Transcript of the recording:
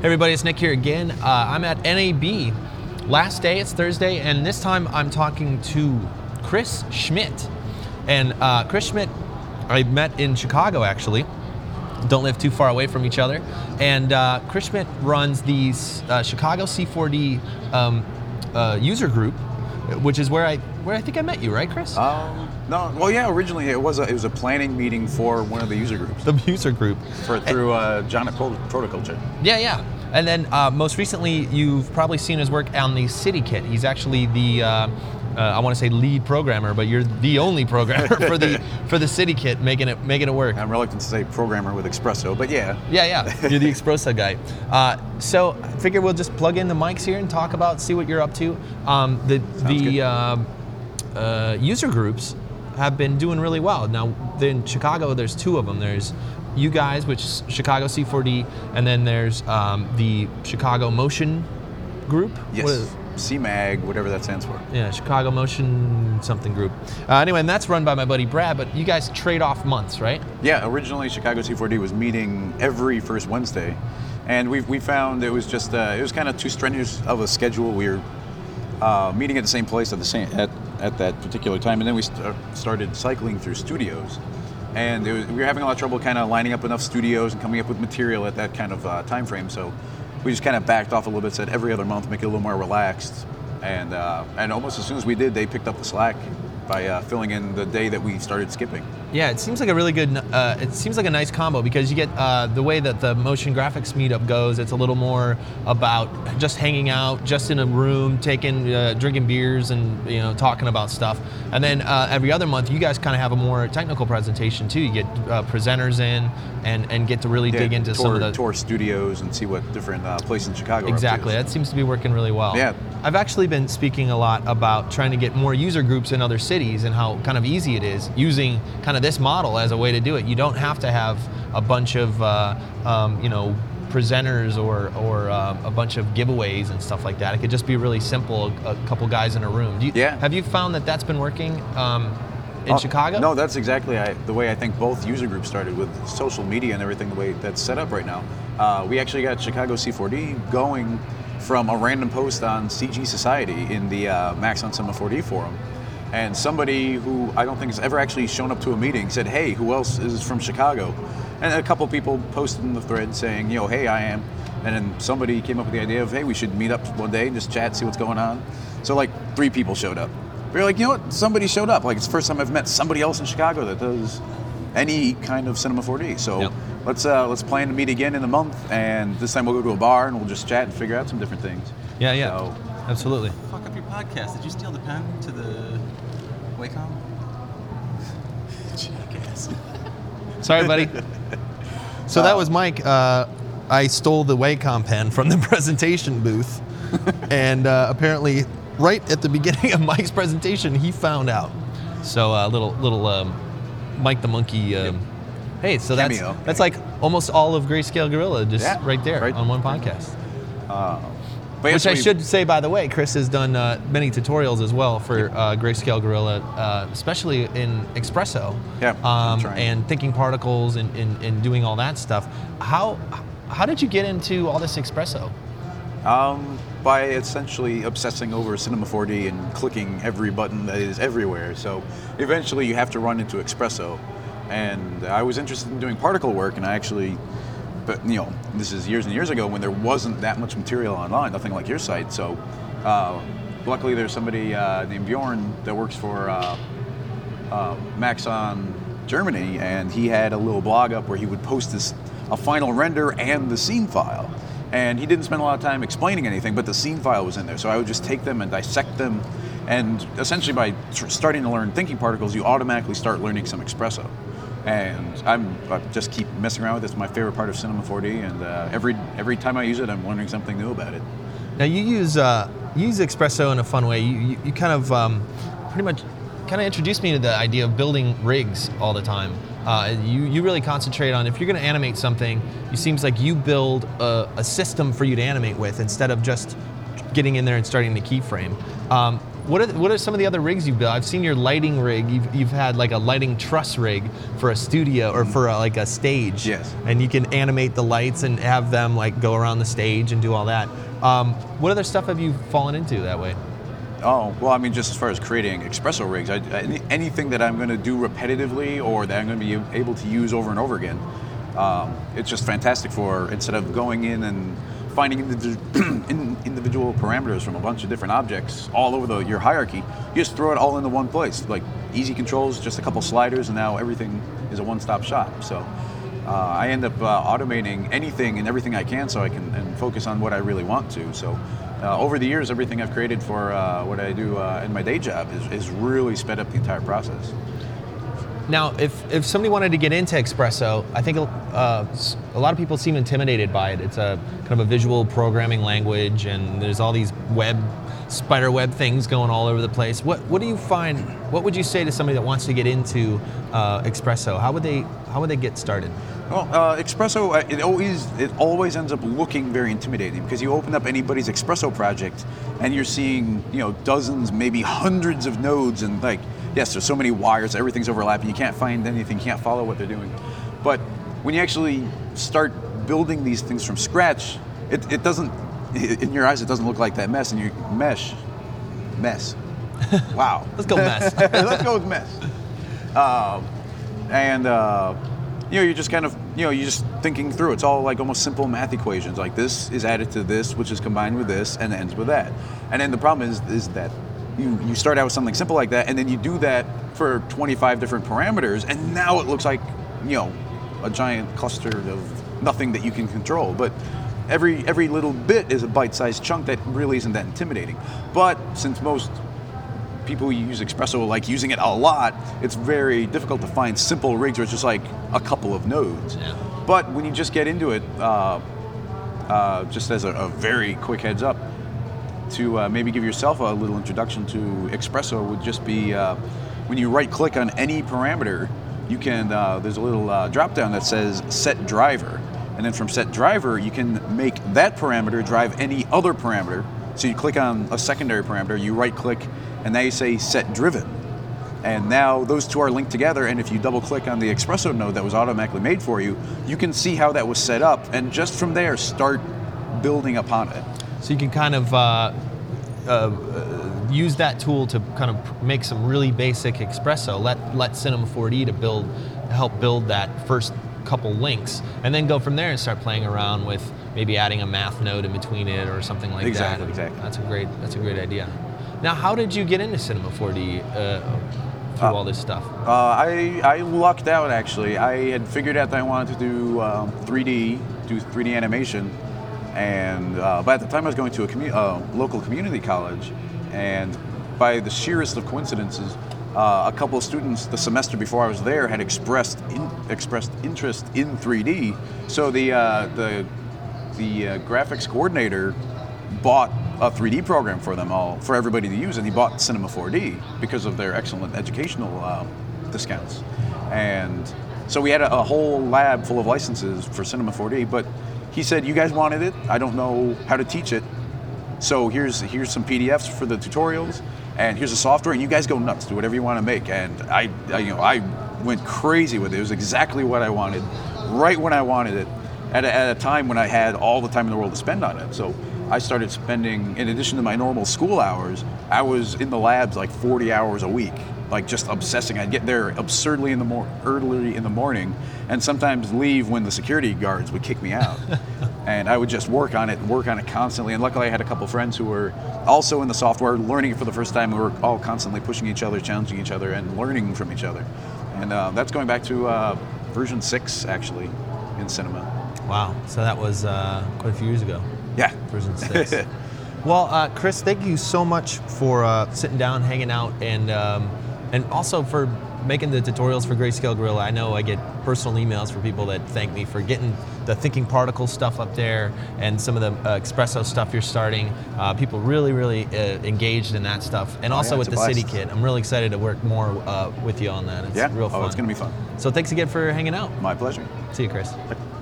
everybody, it's Nick here again. I'm at NAB. Last day, it's Thursday, and this time I'm talking to Chris Schmidt. And Chris Schmidt, I met in Chicago, actually. Don't live too far away from each other. And Chris Schmidt runs the Chicago C4D user group, which is where I think I met you, right, Chris? No. Well, yeah. Originally, it was a planning meeting for one of the user groups. The user group through John at Protoculture. Yeah. And then most recently, you've probably seen his work on the CityKit. He's actually the I want to say lead programmer, but you're the only programmer for the CityKit, making it work. I'm reluctant to say programmer with Espresso, but yeah. Yeah. You're the Espresso guy. So I figure we'll just plug in the mics here and talk about, see what you're up to. The user groups have been doing really well. Now, in Chicago, there's two of them. There's you guys, which is Chicago C4D, and then there's the Chicago Motion group. Yes. CMAG, whatever that stands for. Yeah, Chicago Motion something group. Anyway, and that's run by my buddy Brad, but you guys trade off months, right? Yeah, originally Chicago C4D was meeting every first Wednesday, and we found it was just it was kind of too strenuous of a schedule. We were meeting at the same place at that particular time, and then we started cycling through studios, and we were having a lot of trouble kind of lining up enough studios and coming up with material at that kind of time frame. So we just kind of backed off a little bit, said every other month, make it a little more relaxed, and almost as soon as we did, they picked up the slack by filling in the day that we started skipping. Yeah, it seems like a really good. It seems like a nice combo because you get the way that the motion graphics meetup goes. It's a little more about just hanging out, just in a room, drinking beers, and talking about stuff. And then every other month, you guys kind of have a more technical presentation too. You get presenters in and get to really dig into some of the tour studios and see what different places in Chicago. Exactly, that seems to be working really well. Yeah, I've actually been speaking a lot about trying to get more user groups in other cities and how kind of easy it is using kind of this model as a way to do it. You don't have to have a bunch of presenters or a bunch of giveaways and stuff like that. It could just be really simple, a couple guys in a room. Have you found that that's been working in Chicago? No, that's exactly the way I think both user groups started, with social media and everything the way that's set up right now. We actually got Chicago C4D going from a random post on CG Society in the Max on Cinema 4D forum. And somebody who I don't think has ever actually shown up to a meeting said, "Hey, who else is from Chicago?" And a couple people posted in the thread saying, "Hey, I am." And then somebody came up with the idea of, "Hey, we should meet up one day and just chat, see what's going on." So like 3 people showed up. We were like, you know what? Somebody showed up. Like, it's the first time I've met somebody else in Chicago that does any kind of Cinema 4D. So yep. Let's plan to meet again in a month, and this time we'll go to a bar and we'll just chat and figure out some different things. Yeah, so, absolutely. Fuck up your podcast. Did you steal the pen to the Wacom? Jackass. Sorry, buddy. So that was Mike. I stole the Wacom pen from the presentation booth, and apparently, right at the beginning of Mike's presentation, he found out. So little Mike the Monkey. Yep. Hey, so Cameo. that's like almost all of Grayscale Gorilla just right there on one podcast. Which I should say, by the way, Chris has done many tutorials as well for Grayscale Gorilla, especially in Espresso. Yeah, and thinking particles and doing all that stuff. How did you get into all this Espresso? By essentially obsessing over Cinema 4D and clicking every button that is everywhere. So eventually you have to run into Espresso. And I was interested in doing particle work, and I actually, this is years and years ago when there wasn't that much material online, nothing like your site. So luckily there's somebody named Bjorn that works for Maxon Germany, and he had a little blog up where he would post a final render and the scene file. And he didn't spend a lot of time explaining anything, but the scene file was in there. So I would just take them and dissect them. And essentially by starting to learn thinking particles, you automatically start learning some Espresso. And I just keep messing around with it. It's my favorite part of Cinema 4D, and every time I use it, I'm learning something new about it. Now you use Espresso in a fun way. You kind of pretty much introduced me to the idea of building rigs all the time. You really concentrate on, if you're going to animate something, it seems like you build a system for you to animate with instead of just getting in there and starting to keyframe. What are some of the other rigs you've built? I've seen your lighting rig. You've had like a lighting truss rig for a studio or for like a stage. Yes. And you can animate the lights and have them like go around the stage and do all that. What other stuff have you fallen into that way? Oh, well, I mean, just as far as creating espresso rigs, anything that I'm going to do repetitively or that I'm going to be able to use over and over again, it's just fantastic for, instead of going in and finding individual parameters from a bunch of different objects all over your hierarchy, you just throw it all into one place. Like easy controls, just a couple sliders, and now everything is a one-stop shop. So I end up automating anything and everything I can so I can and focus on what I really want to. So over the years, everything I've created for what I do in my day job is really sped up the entire process. Now, if somebody wanted to get into espresso, I think a lot of people seem intimidated by it. It's a kind of a visual programming language, and there's all these spider web things going all over the place. What do you find? What would you say to somebody that wants to get into espresso? How would they get started? Well, espresso, it always ends up looking very intimidating because you open up anybody's espresso project and you're seeing, dozens, maybe hundreds of nodes, and like, yes, there's so many wires, everything's overlapping, you can't find anything, you can't follow what they're doing. But when you actually start building these things from scratch, it doesn't, in your eyes, it doesn't look like that mess, and you mess. Wow. Let's go mess. Let's go with mess. You're just kind of, you're just thinking through. It's all like almost simple math equations. Like this is added to this, which is combined with this, and ends with that. And then the problem is that you start out with something simple like that, and then you do that for 25 different parameters, and now it looks like, a giant cluster of nothing that you can control. But every little bit is a bite-sized chunk that really isn't that intimidating. But since most people who use espresso like using it a lot, it's very difficult to find simple rigs where it's just like a couple of nodes. Yeah. But when you just get into it, just as a very quick heads up, to maybe give yourself a little introduction to espresso would just be when you right click on any parameter, you can, there's a little drop down that says set driver. And then from set driver, you can make that parameter drive any other parameter. So you click on a secondary parameter, you right click, and now you say set driven. And now those two are linked together, and if you double click on the espresso node that was automatically made for you, you can see how that was set up, and just from there start building upon it. So you can kind of use that tool to kind of make some really basic espresso. Let Cinema 4D to help build that first couple links, and then go from there and start playing around with maybe adding a math node in between it or something like that. Exactly. That's a great idea. Now, how did you get into Cinema 4D through all this stuff? I lucked out, actually. I had figured out that I wanted to do 3D animation, and but at the time I was going to a local community college, and by the sheerest of coincidences, a couple of students the semester before I was there had expressed interest in 3D. So the graphics coordinator bought a 3D program for them all, for everybody to use, and he bought Cinema 4D because of their excellent educational discounts. And so we had a whole lab full of licenses for Cinema 4D, but he said, you guys wanted it, I don't know how to teach it, so here's some PDFs for the tutorials, and here's the software, and you guys go nuts, do whatever you want to make. And I went crazy with it. It was exactly what I wanted, right when I wanted it, at a time when I had all the time in the world to spend on it. So I started spending, in addition to my normal school hours, I was in the labs like 40 hours a week, like just obsessing. I'd get there absurdly early in the morning, and sometimes leave when the security guards would kick me out. And I would just work on it constantly. And luckily I had a couple friends who were also in the software, learning it for the first time. We were all constantly pushing each other, challenging each other, and learning from each other. And that's going back to version 6, actually, in Cinema. Wow, so that was quite a few years ago. Yeah. Version 6. Well, Chris, thank you so much for sitting down, hanging out, and also for making the tutorials for Grayscale Gorilla. I know I get personal emails from people that thank me for getting the Thinking Particle stuff up there and some of the Espresso stuff you're starting. People really engaged in that stuff. And also with the City Kit. I'm really excited to work more with you on that. It's real fun. Oh, it's going to be fun. So thanks again for hanging out. My pleasure. See you, Chris. Bye.